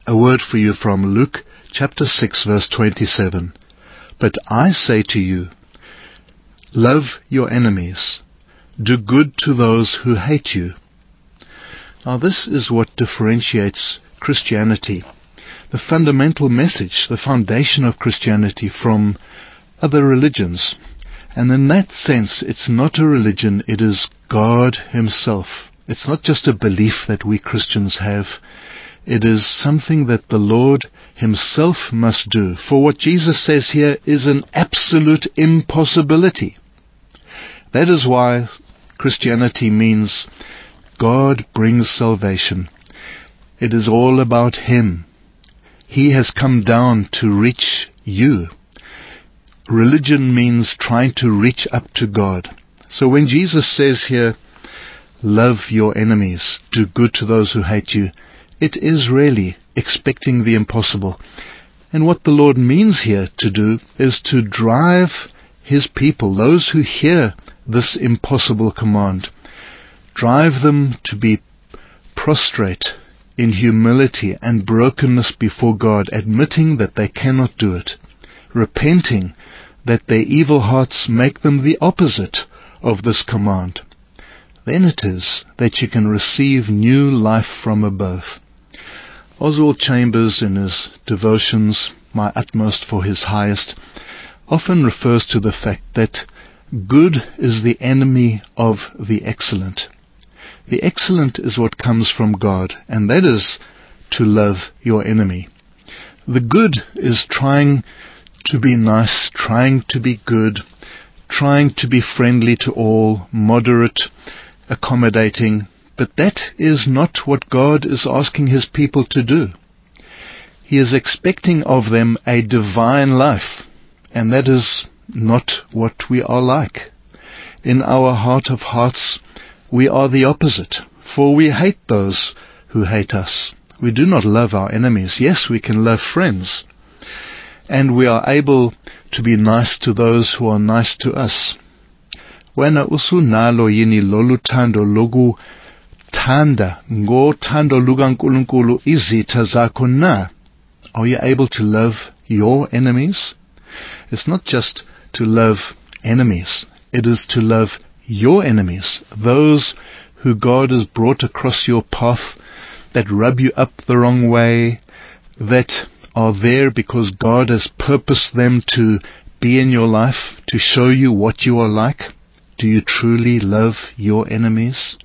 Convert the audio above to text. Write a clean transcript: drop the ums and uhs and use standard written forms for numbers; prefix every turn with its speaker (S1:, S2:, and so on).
S1: A word for you from Luke chapter 6 verse 27. But I say to you, love your enemies, do good to those who hate you. Now this is what differentiates Christianity, the fundamental message, the foundation of Christianity from other religions. And in that sense, it's not a religion, it is God Himself. It's not just a belief that we Christians have. It is something that the Lord Himself must do. For what Jesus says here is an absolute impossibility. That is why Christianity means God brings salvation. It is all about Him. He has come down to reach you. Religion means trying to reach up to God. So when Jesus says here, love your enemies, do good to those who hate you, it is really expecting the impossible. And what the Lord means here to do is to drive His people, those who hear this impossible command, drive them to be prostrate in humility and brokenness before God, admitting that they cannot do it, repenting that their evil hearts make them the opposite of this command. Then it is that you can receive new life from above. Oswald Chambers, in his devotions, My Utmost for His Highest, often refers to the fact that good is the enemy of the excellent. The excellent is what comes from God, and that is to love your enemy. The good is trying to be nice, trying to be good, trying to be friendly to all, moderate, accommodating. But that is not what God is asking His people to do. He is expecting of them a divine life, and that is not what we are like. In our heart of hearts, we are the opposite, for we hate those who hate us. We do not love our enemies. Yes, we can love friends, and we are able to be nice to those who are nice to us. Wena usunalo yini lolu thando loku thanda ngothando lukaNkulunkulu izitha zakho na? Are you able to love your enemies? It's not just to love enemies. It is to love your enemies, those who God has brought across your path, that rub you up the wrong way, that are there because God has purposed them to be in your life, to show you what you are like. Do you truly love your enemies?